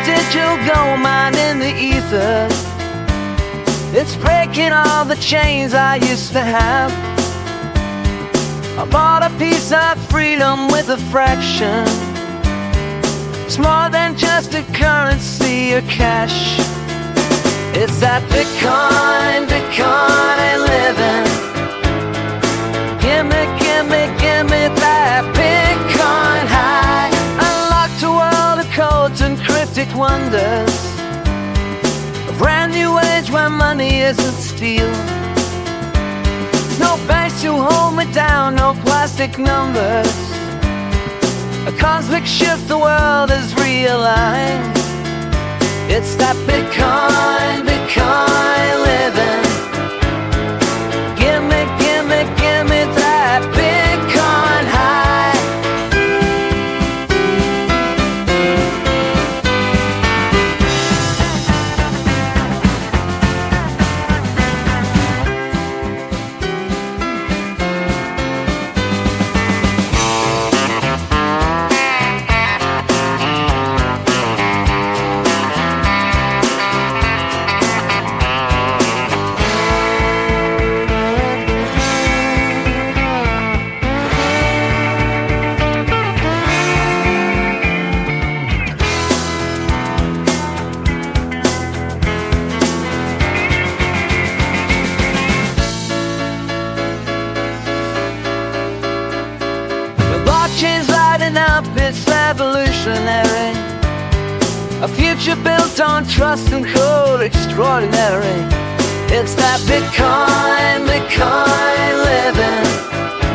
digital gold mine in the ether. It's breaking all the chains I used to have. I bought a piece of freedom with a fraction. It's more than just a currency or cash. It's that Bitcoin, Bitcoin ain't living. Gimme, gimme, gimme that Bitcoin high. Unlocked a world of codes and cryptic wonders. A brand new age where money isn't steel. No banks to hold me down, no plastic numbers. A cosmic shift the world has realigned. It's that Bitcoin, Bitcoin living. Gimme, gimme, gimme that Bitcoin high. Blockchain's lighting up, it's evolutionary. A future built on trust and code, extraordinary. It's that Bitcoin, Bitcoin living.